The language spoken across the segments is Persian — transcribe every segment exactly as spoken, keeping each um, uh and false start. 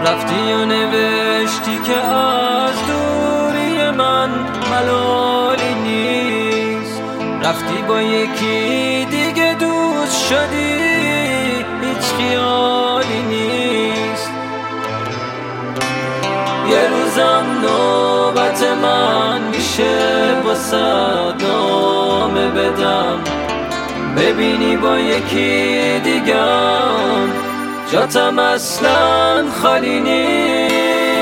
رفتی و نوشتی که از دوری من ملالی نیست، رفتی با یکی دیگه دوست شدی، هیچ خیالی نیست. یه روزم نوبت من میشه با صدامه بدم، ببینی با یکی دیگم جاتم اصلا خالی نیست.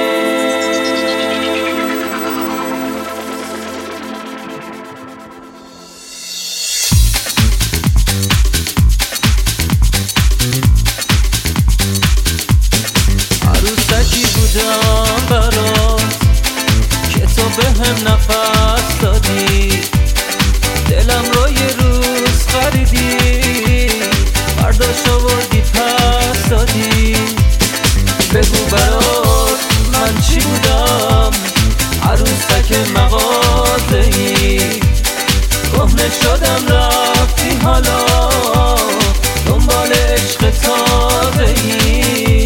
عروسکی بودم برات که تو بهم نفس دادی، دلم رو یه روز خریدی، برداشت آوردی پس دادی. بگو برات من چی بودم، عروسک مغازه‌ای، کهنه شدم رفتی حالا دنبال عشق تازه‌ای.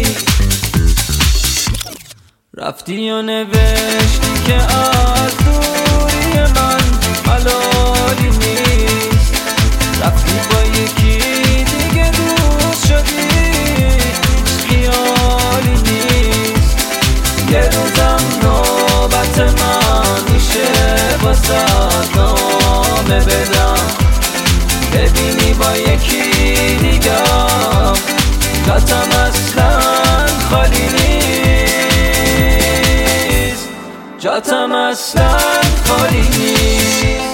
رفتی و نوشتی که از دوری من ملالی نیست، رفتی با یکی دیگه دوست شدی، هیچ خیالی نیست. یه روزم نوبت من میشه با صدامه بدم، ببینی با یکی دیگم جاتم اصلا خالی نیست، جاتم اصلا خالی نیست.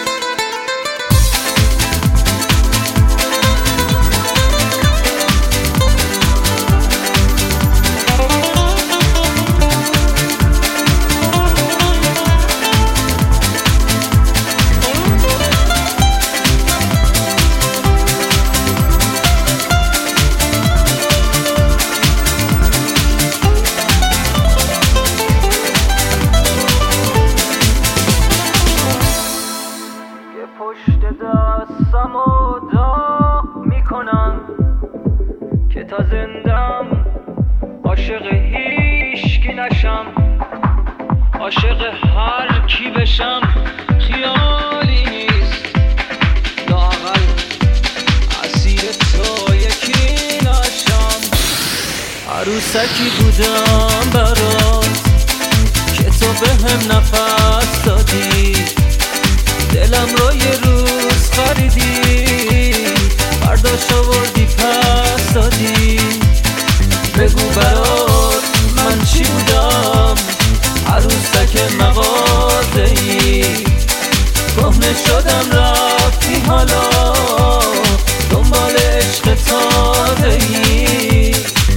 پشت دستم و داغ میکنم که تا زندم عاشق هیچکی نشم، عاشق هر کی بشم خیالی نیست، لااقل اسیر تو یکی نشم. عروسکی بودم برات که تو بهم نفس دادی، دلم رو یه روز خریدی، برداشت آوردی پس دادی. بگو برات من چی بودم، عروسک مغازه‌ای، کهنه شدم رفتی حالا دنبال عشق تازه‌ای.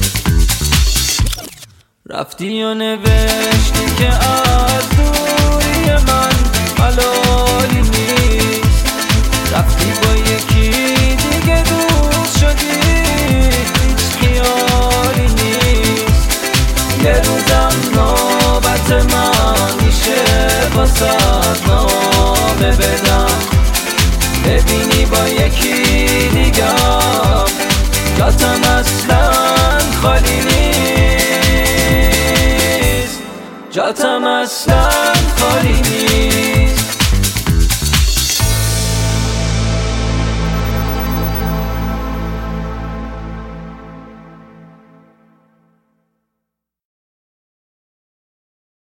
رفتی و نوشتی که از دوری من ملالی نیست، رفتی با یکی دیگه دوست شدی، هیچ خیالی نیست. یه روزم نوبت من میشه با صدامه بدم، ببینی با یکی دیگم جاتم اصلا خالی نیست، جاتم اصلا خالی نیست.